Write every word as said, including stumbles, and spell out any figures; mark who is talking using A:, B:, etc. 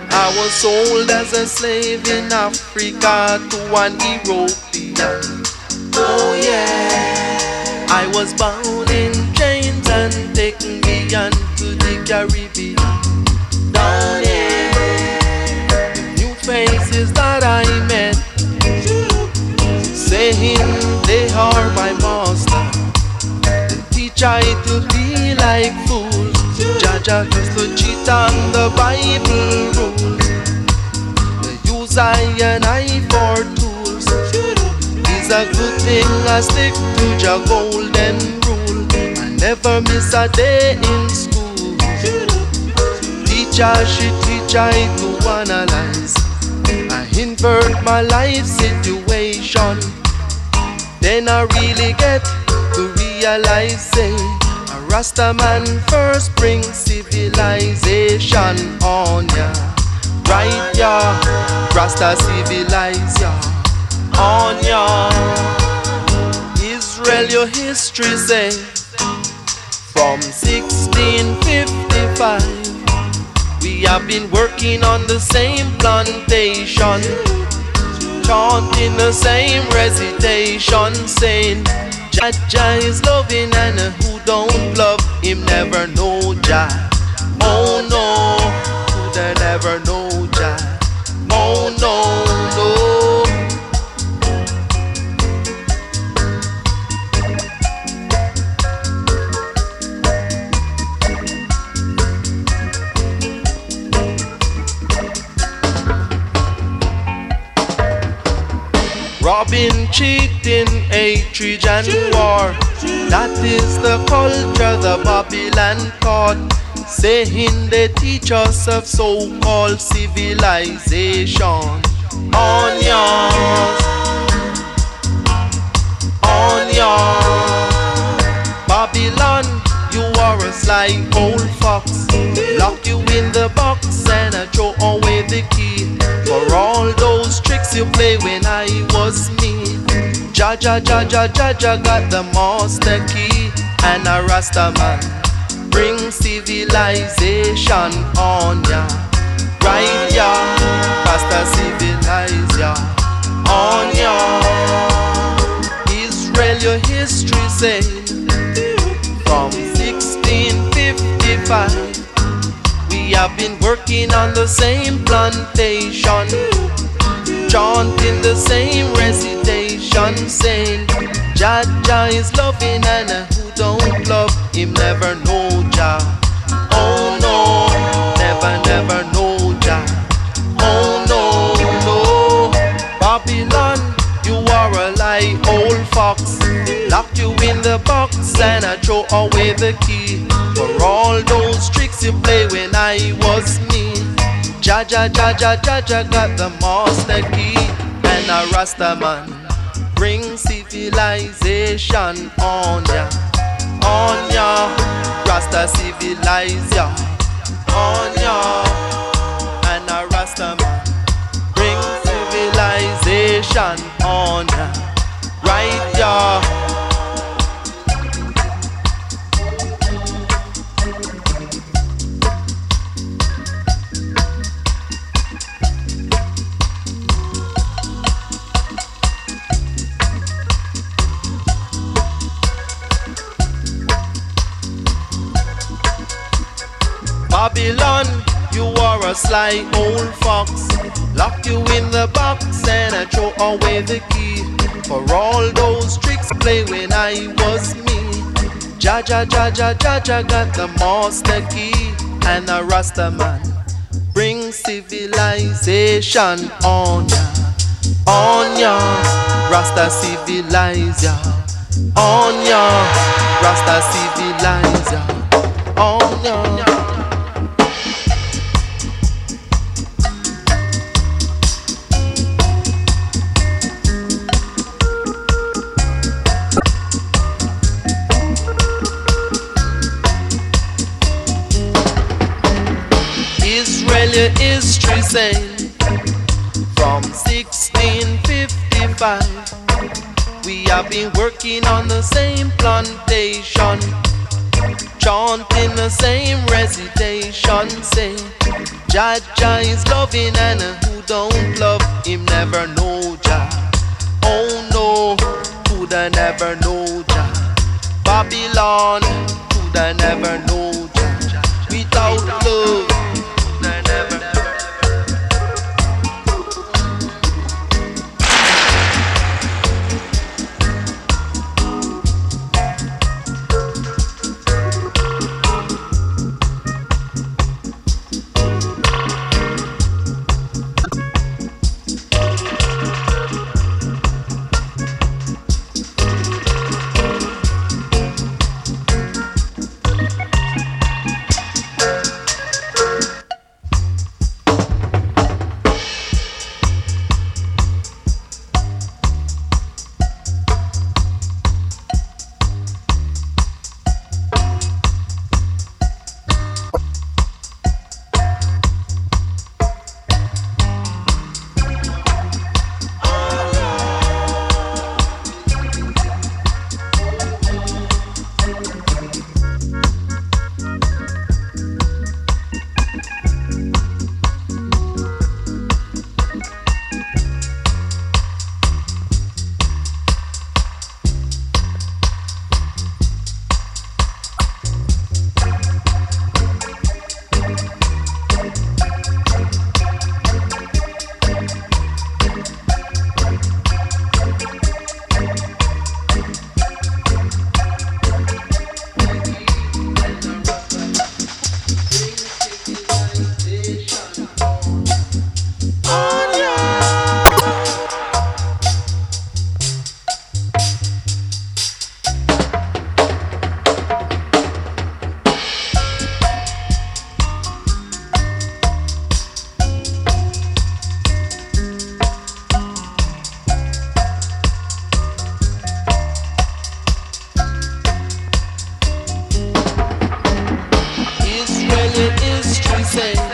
A: I was sold as a slave in Africa to an European. Oh yeah, I was bound in chains and taken beyond to the Caribbean. Down here, new faces that I met, saying they are my master. They teach I to be like fools. Jaja used to cheat on the Bible rules. They use I and I for tools. It's a good thing I stick to your golden rule. I never miss a day in school. Teacher, she teach I to analyze. I invert my life situation. Then I really get to realize, say, a Rasta man first brings civilization on ya. Right ya, Rasta civilize ya on ya. Israel, your history say, from sixteen fifty-five we have been working on the same plantation, chanting the same recitation, saying Jah Jah is loving and who don't love him never know Jah. Oh no, who they never know Jah. Oh no, no. Robbing, cheating, hatred and war. That is the culture the Babylon taught, saying they teach us of so-called civilization. Onions, onions. Babylon, you are a sly old fox. Lock you in the box and I throw away the key. For all those tricks you play when I was me. Jaja, Jaja, Jaja got the master key. And a Rasta man bring civilization on ya. Right ya, Rasta civilize ya on ya. Israel, your history say, from sixteen fifty-five we have been working on the same plantation, chanting the same recitation, saying Jah Jah is loving and who don't love him never know Jah. Oh no, never never know Jah. Oh no, no. Babylon, you are a lie old fox. Locked you in the box and I throw away the key. For all those tricks you play when I was me. Jaja, Jaja, Jaja got the master key. And a Rasta man bring civilization on ya, on ya. Rasta civilize ya on ya. And a Rasta man bring civilization on ya. Right ya. Babylon, you are a sly old fox. Lock you in the box and I throw away the key. For all those tricks play when I was me. Jaja, Jaja, Jaja got the master key. And a Rasta man bring civilization on ya, on ya. Rasta civilize ya on ya. Rasta civilize ya on ya. Israel history saying, from sixteen fifty-five we have been working on the same plantation, chanting the same recitation, saying Jah Jah is loving and who don't love him never know Jah. Oh no, coulda never know Jah. Babylon, coulda never know Jah. Without love, coulda never. Israeli history says